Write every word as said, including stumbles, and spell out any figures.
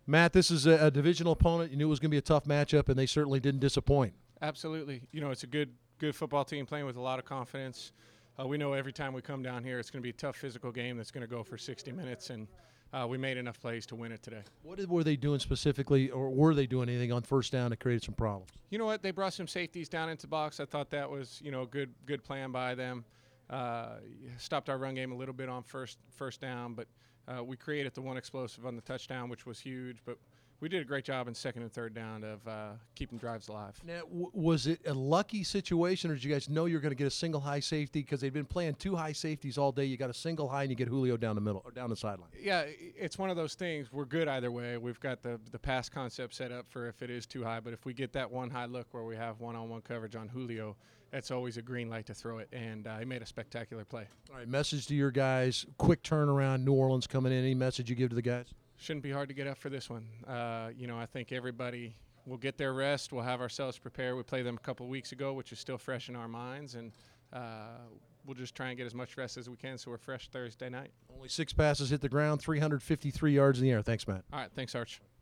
Matt, this is a, a divisional opponent. You knew it was going to be a tough matchup, and they certainly didn't disappoint. Absolutely. You know, it's a good good football team playing with a lot of confidence. Uh, we know every time we come down here, it's going to be a tough physical game that's going to go for sixty minutes, and uh, we made enough plays to win it today. What did, were they doing specifically, or were they doing anything on first down that created some problems? You know what? They brought some safeties down into the box. I thought that was, you know, a good good plan by them. Uh, stopped our run game a little bit on first first down, but uh, we created the one explosive on the touchdown, which was huge. But we did a great job in second and third down of uh, keeping drives alive. Now, w- was it a lucky situation, or did you guys know you were going to get a single high safety because they'd been playing two high safeties all day? You got a single high, and you get Julio down the middle or down the sideline. Yeah, it's one of those things. We're good either way. We've got the the pass concept set up for if it is too high, but if we get that one high look where we have one-on-one coverage on Julio, that's always a green light to throw it, and uh, he made a spectacular play. All right, message to your guys. Quick turnaround. New Orleans coming in. Any message you give to the guys? Shouldn't be hard to get up for this one. Uh, you know, I think everybody will get their rest. We'll have ourselves prepared. We played them a couple of weeks ago, which is still fresh in our minds, and uh, we'll just try and get as much rest as we can so we're fresh Thursday night. Only six passes hit the ground, three hundred fifty-three yards in the air. Thanks, Matt. All right, thanks, Arch.